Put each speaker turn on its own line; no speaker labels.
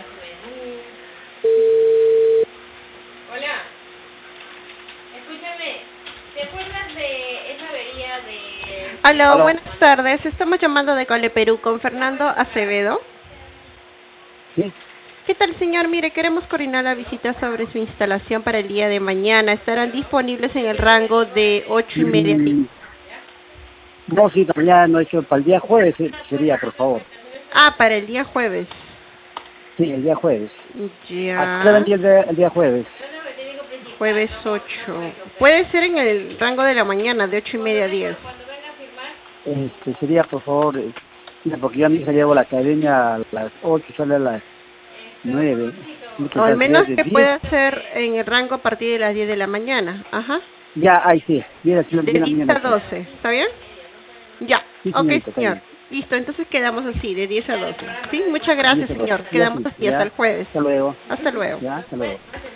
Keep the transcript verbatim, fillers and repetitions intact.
Hola, escúchame, ¿te acuerdas de esa avería de...
Aló,
Aló.
buenas tardes. Estamos llamando de Cole Perú con Fernando Acevedo.
Sí,
¿Qué tal, señor? Mire, queremos coordinar la visita sobre su instalación para el día de mañana. Estarán disponibles en el rango de ocho y media.
mm, no, sí, mañana no he hecho, para el día jueves eh, sería, por favor.
Ah, para el día jueves.
Sí, el día jueves. ¿A qué hora
Ya.
vendría el día, el día jueves?
Jueves ocho. Puede ser en el rango de la mañana, de ocho y media a diez.
Este, sería, por favor, eh, mira, porque yo a mi hija llevo a la academia a las ocho, sale a las nueve.
O al
Sería
menos
de
que
diez.
pueda ser en el rango a partir de las diez de la mañana. Ajá.
Ya, ahí sí, diez,
De
de la
diez
mañana,
a
sí.
doce. ¿Está bien? Ya.
Sí,
Ok,
señorita, está
señor.
bien.
Listo, entonces quedamos así, de diez a doce. Sí, muchas
diez
gracias,
a doce.
señor.
Ya,
Quedamos
sí,
así hasta el
ya.
jueves.
Hasta luego.
Hasta luego.
Ya, hasta luego.